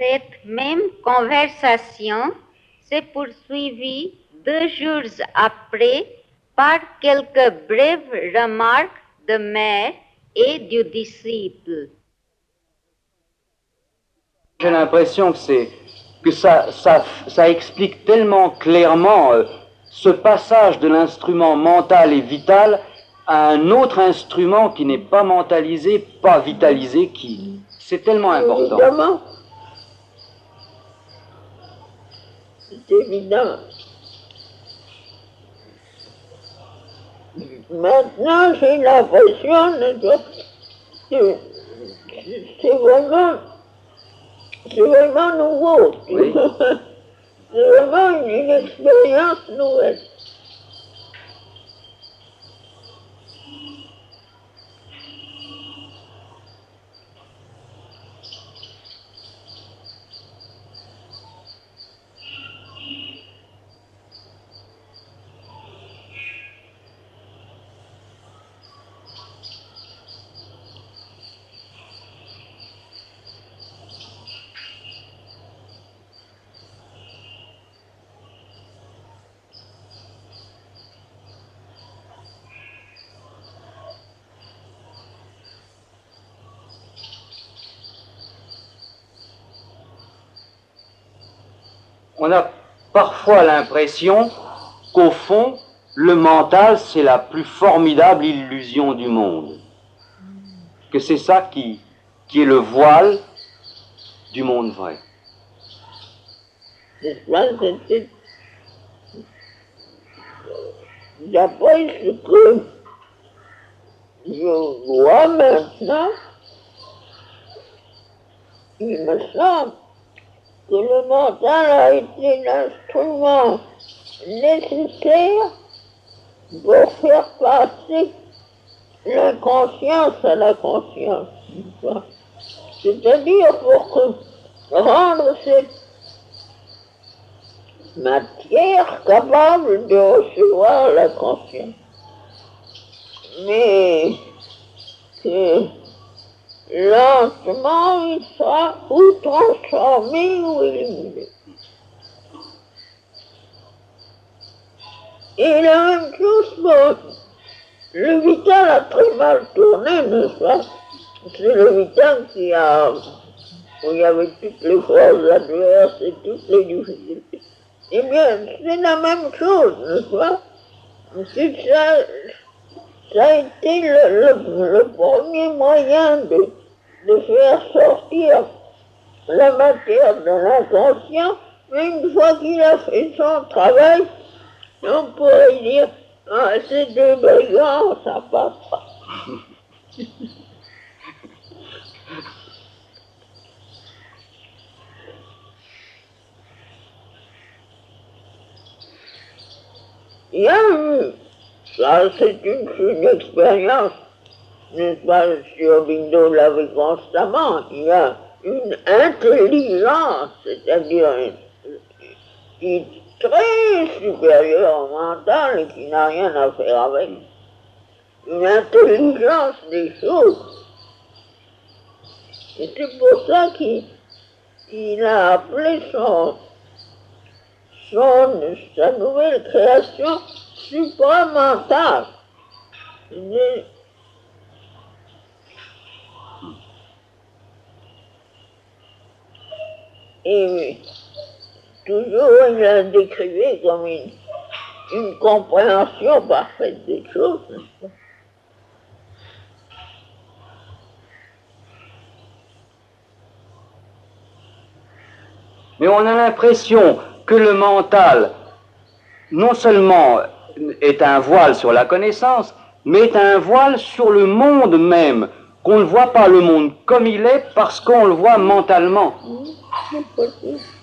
Cette même conversation s'est poursuivie 2 jours après par quelques brèves remarques de maître et du disciple. J'ai l'impression que ça explique tellement clairement ce passage de l'instrument mental et vital à un autre instrument qui n'est pas mentalisé, pas vitalisé, c'est tellement important. Évidemment. C'est évident. Maintenant, j'ai l'impression que c'est vraiment nouveau. Oui. C'est vraiment une expérience nouvelle. On a parfois l'impression qu'au fond, le mental, c'est la plus formidable illusion du monde. Que c'est ça qui est le voile du monde vrai. D'après ce que je vois maintenant, il me semble que le mental a été l'instrument nécessaire pour faire passer l'inconscience à la conscience. C'est-à-dire pour rendre cette matière capable de recevoir la conscience. Mais que lentement, il sera ou transformé ou éliminé. Et la même chose, bon, le vital a très mal tourné, n'est-ce pas? C'est le vital où il y avait toutes les forces adverses et toutes les difficultés. Eh bien, c'est la même chose, n'est-ce pas? Ça a été le premier moyen de faire sortir la matière de l'inconscient, mais une fois qu'il a fait son travail, on pourrait dire « Ah, c'est des brigands, ça passe pas ». Il y a eu, ça c'est une expérience, n'est-ce pas, M. Aubindo l'avait constamment, il y a une intelligence, c'est-à-dire qui est très supérieure au mental et qui n'a rien à faire avec. Une intelligence des choses. Et c'est pour ça qu'il a appelé sa nouvelle création supramentale. Et toujours il la décrivait comme une compréhension parfaite des choses. Mais on a l'impression que le mental, non seulement est un voile sur la connaissance, mais est un voile sur le monde même, qu'on ne voit pas le monde comme il est parce qu'on le voit mentalement. C'est possible.